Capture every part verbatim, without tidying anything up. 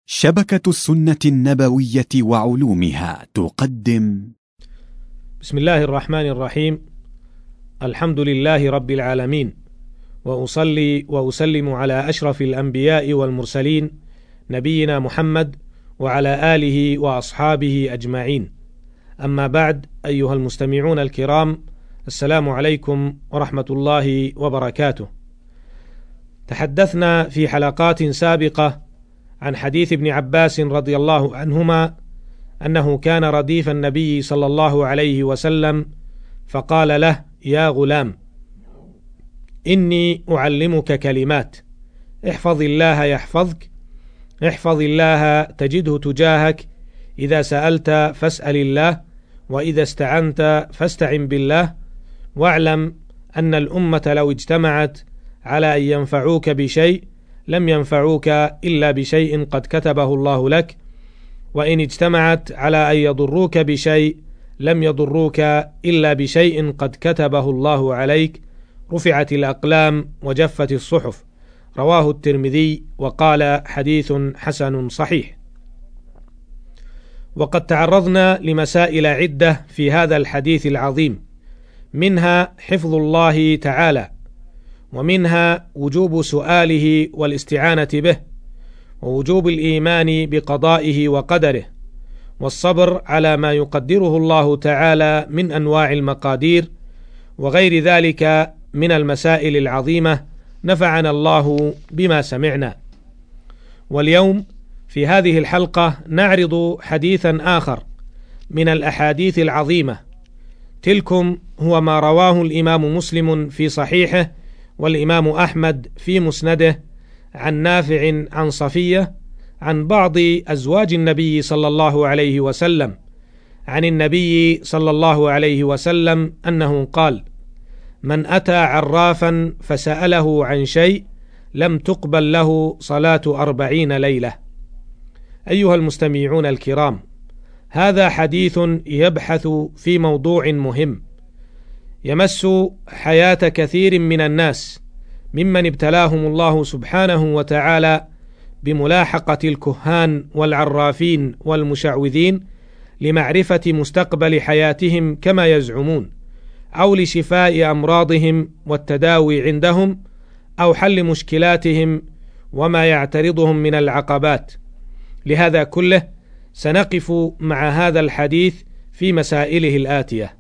شبكة السنة النبوية وعلومها تقدم. بسم الله الرحمن الرحيم. الحمد لله رب العالمين، وأصلي وأسلم على أشرف الأنبياء والمرسلين نبينا محمد وعلى آله وأصحابه أجمعين. أما بعد، أيها المستمعون الكرام، السلام عليكم ورحمة الله وبركاته. تحدثنا في حلقات سابقة عن حديث ابن عباس رضي الله عنهما أنه كان رديف النبي صلى الله عليه وسلم، فقال له: يا غلام، إني أعلمك كلمات، احفظ الله يحفظك، احفظ الله تجده تجاهك، إذا سألت فاسأل الله، وإذا استعنت فاستعن بالله، واعلم أن الأمة لو اجتمعت على أن ينفعوك بشيء لم ينفعوك إلا بشيء قد كتبه الله لك، وإن اجتمعت على أن يضروك بشيء لم يضروك إلا بشيء قد كتبه الله عليك، رفعت الأقلام وجفت الصحف. رواه الترمذي وقال: حديث حسن صحيح. وقد تعرضنا لمسائل عدة في هذا الحديث العظيم، منها حفظ الله تعالى، ومنها وجوب سؤاله والاستعانة به، ووجوب الإيمان بقضائه وقدره، والصبر على ما يقدره الله تعالى من أنواع المقادير، وغير ذلك من المسائل العظيمة. نفعنا الله بما سمعنا. واليوم في هذه الحلقة نعرض حديثا آخر من الأحاديث العظيمة، تلكم هو ما رواه الإمام مسلم في صحيحه، والإمام أحمد في مسنده، عن نافع عن صفية عن بعض أزواج النبي صلى الله عليه وسلم عن النبي صلى الله عليه وسلم أنه قال: من أتى عرافا فسأله عن شيء لم تقبل له صلاة أربعين ليلة. أيها المستمعون الكرام، هذا حديث يبحث في موضوع مهم يمس حياة كثير من الناس، ممن ابتلاهم الله سبحانه وتعالى بملاحقة الكهان والعرافين والمشعوذين لمعرفة مستقبل حياتهم كما يزعمون، أو لشفاء أمراضهم والتداوي عندهم، أو حل مشكلاتهم وما يعترضهم من العقبات. لهذا كله سنقف مع هذا الحديث في مسائله الآتية.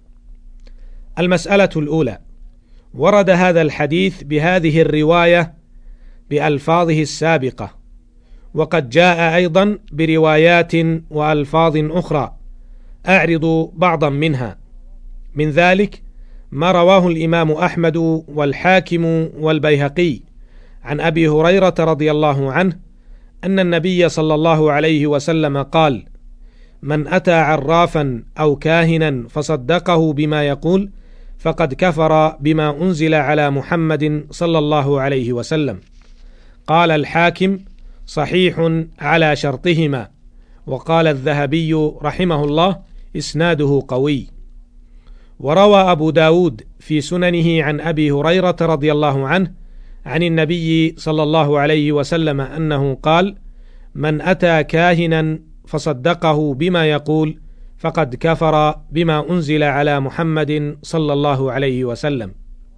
المسألة الأولى: ورد هذا الحديث بهذه الرواية بألفاظه السابقة، وقد جاء أيضا بروايات وألفاظ أخرى، أعرض بعضا منها. من ذلك ما رواه الإمام أحمد والحاكم والبيهقي عن أبي هريرة رضي الله عنه أن النبي صلى الله عليه وسلم قال: من أتى عرافا أو كاهنا فصدقه بما يقول فقد كفر بما أنزل على محمد صلى الله عليه وسلم. قال الحاكم: صحيح على شرطهما. وقال الذهبي رحمه الله: إسناده قوي. وروى أبو داود في سننه عن أبي هريرة رضي الله عنه عن النبي صلى الله عليه وسلم أنه قال: من أتى كاهنا فصدقه بما يقول فقد كفر بما أنزل على محمد صلى الله عليه وسلم.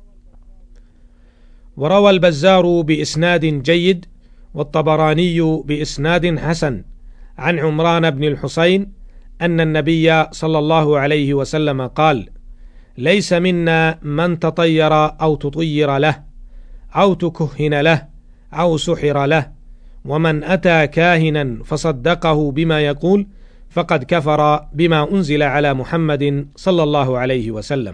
وروى البزار بإسناد جيد والطبراني بإسناد حسن عن عمران بن الحسين أن النبي صلى الله عليه وسلم قال: ليس منا من تطير أو تطير له أو تكهن له أو سحر له، ومن أتى كاهنا فصدقه بما يقول فقد كفر بما أنزل على محمد صلى الله عليه وسلم.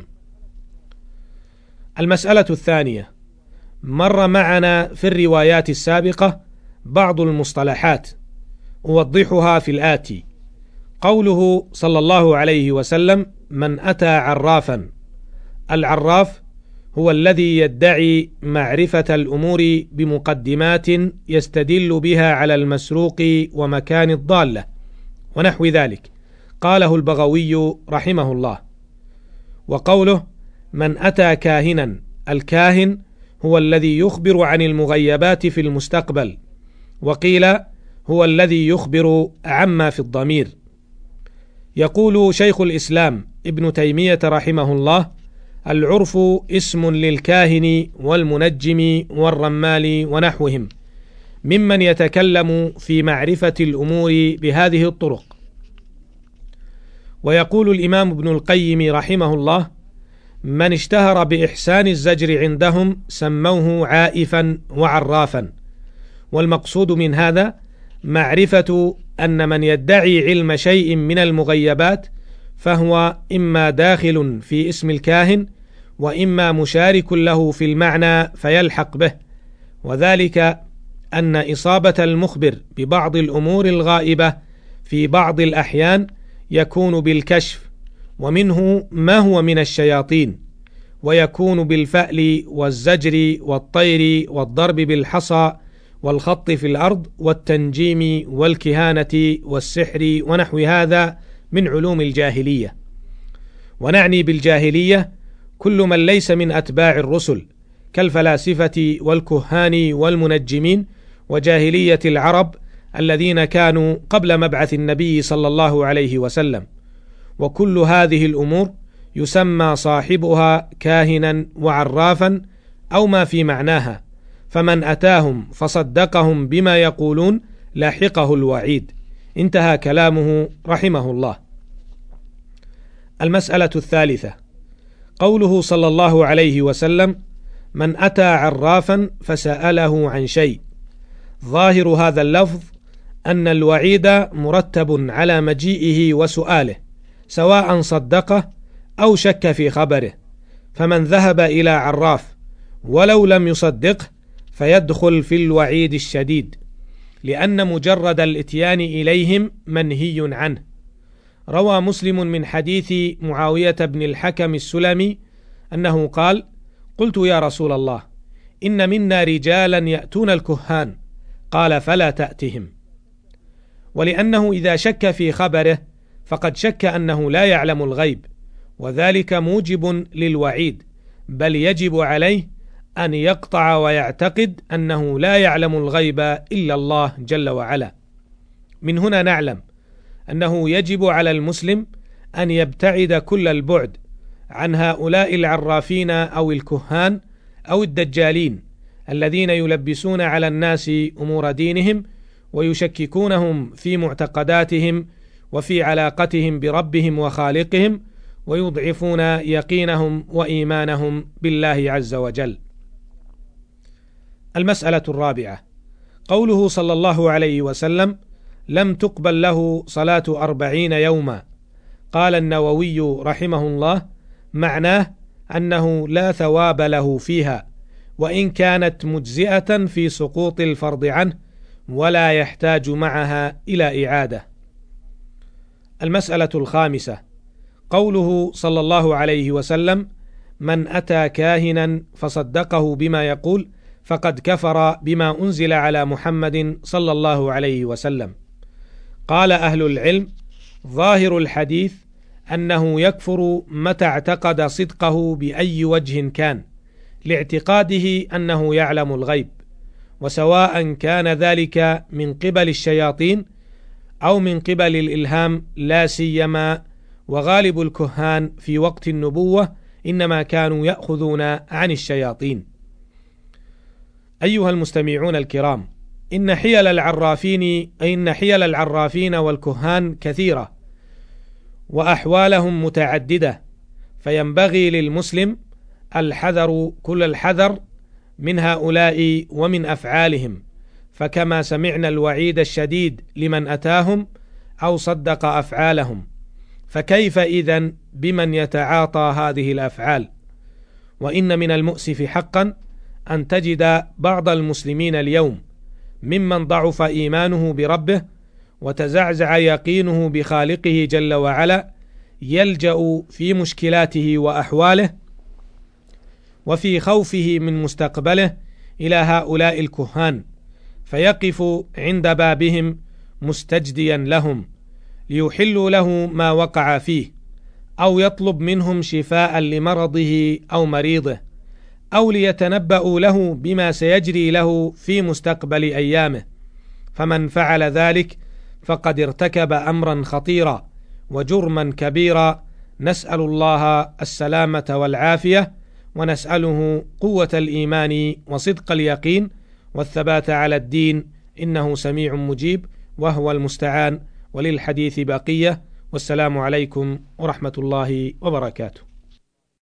المسألة الثانية: مر معنا في الروايات السابقة بعض المصطلحات أوضحها في الآتي. قوله صلى الله عليه وسلم: من أتى عرافا. العراف هو الذي يدعي معرفة الأمور بمقدمات يستدل بها على المسروق ومكان الضالة ونحو ذلك. قاله البغوي رحمه الله. وقوله: من أتى كاهنا. الكاهن هو الذي يخبر عن المغيبات في المستقبل، وقيل هو الذي يخبر عما في الضمير. يقول شيخ الإسلام ابن تيمية رحمه الله: العرف اسم للكاهن والمنجم والرمال ونحوهم ممن يتكلم في معرفة الأمور بهذه الطرق. ويقول الإمام ابن القيم رحمه الله: من اشتهر بإحسان الزجر عندهم سموه عائفا وعرافا. والمقصود من هذا معرفة أن من يدعي علم شيء من المغيبات فهو إما داخل في اسم الكاهن وإما مشارك له في المعنى فيلحق به، وذلك أن إصابة المخبر ببعض الأمور الغائبة في بعض الأحيان يكون بالكشف، ومنه ما هو من الشياطين، ويكون بالفأل والزجر والطير والضرب بالحصى والخط في الأرض والتنجيم والكهانة والسحر ونحو هذا من علوم الجاهلية. ونعني بالجاهلية كل من ليس من أتباع الرسل كالفلاسفة والكهان والمنجمين، وجاهلية العرب الذين كانوا قبل مبعث النبي صلى الله عليه وسلم. وكل هذه الأمور يسمى صاحبها كاهنا وعرافا أو ما في معناها، فمن أتاهم فصدقهم بما يقولون لاحقه الوعيد. انتهى كلامه رحمه الله. المسألة الثالثة: قوله صلى الله عليه وسلم: من أتى عرافا فسأله عن شيء. ظاهر هذا اللفظ أن الوعيد مرتب على مجيئه وسؤاله، سواء صدقه أو شك في خبره. فمن ذهب إلى عراف ولو لم يصدقه فيدخل في الوعيد الشديد، لأن مجرد الإتيان إليهم منهي عنه. روى مسلم من حديث معاوية بن الحكم السلمي أنه قال: قلت يا رسول الله، إن منا رجالا يأتون الكهان، قال: فلا تأتهم. ولأنه إذا شك في خبره فقد شك أنه لا يعلم الغيب، وذلك موجب للوعيد، بل يجب عليه أن يقطع ويعتقد أنه لا يعلم الغيب إلا الله جل وعلا. من هنا نعلم أنه يجب على المسلم أن يبتعد كل البعد عن هؤلاء العرافين أو الكهان أو الدجالين الذين يلبسون على الناس أمور دينهم ويشككونهم في معتقداتهم وفي علاقتهم بربهم وخالقهم، ويضعفون يقينهم وإيمانهم بالله عز وجل. المسألة الرابعة: قوله صلى الله عليه وسلم: لم تقبل له صلاة أربعين يوما. قال النووي رحمه الله: معناه أنه لا ثواب له فيها، وإن كانت مجزئة في سقوط الفرض عنه، ولا يحتاج معها إلى إعادة. المسألة الخامسة: قوله صلى الله عليه وسلم: من أتى كاهنا فصدقه بما يقول فقد كفر بما أنزل على محمد صلى الله عليه وسلم. قال أهل العلم: ظاهر الحديث أنه يكفر متى اعتقد صدقه بأي وجه كان، لاعتقاده أنه يعلم الغيب، وسواء كان ذلك من قبل الشياطين أو من قبل الإلهام، لا سيما وغالب الكهان في وقت النبوة إنما كانوا يأخذون عن الشياطين. أيها المستمعون الكرام، إن حيل العرافين إن حيل العرافين والكهان كثيرة وأحوالهم متعددة، فينبغي للمسلم الحذر كل الحذر من هؤلاء ومن أفعالهم، فكما سمعنا الوعيد الشديد لمن أتاهم أو صدق أفعالهم، فكيف إذن بمن يتعاطى هذه الأفعال؟ وإن من المؤسف حقا أن تجد بعض المسلمين اليوم ممن ضعف إيمانه بربه وتزعزع يقينه بخالقه جل وعلا يلجأ في مشكلاته وأحواله وفي خوفه من مستقبله إلى هؤلاء الكهان، فيقف عند بابهم مستجديا لهم ليحلوا له ما وقع فيه، أو يطلب منهم شفاء لمرضه أو مريضه، أو ليتنبأوا له بما سيجري له في مستقبل أيامه، فمن فعل ذلك فقد ارتكب أمرا خطيرا وجرما كبيرا، نسأل الله السلامة والعافية، ونسأله قوة الإيمان وصدق اليقين والثبات على الدين، إنه سميع مجيب وهو المستعان، وللحديث بقية. والسلام عليكم ورحمة الله وبركاته.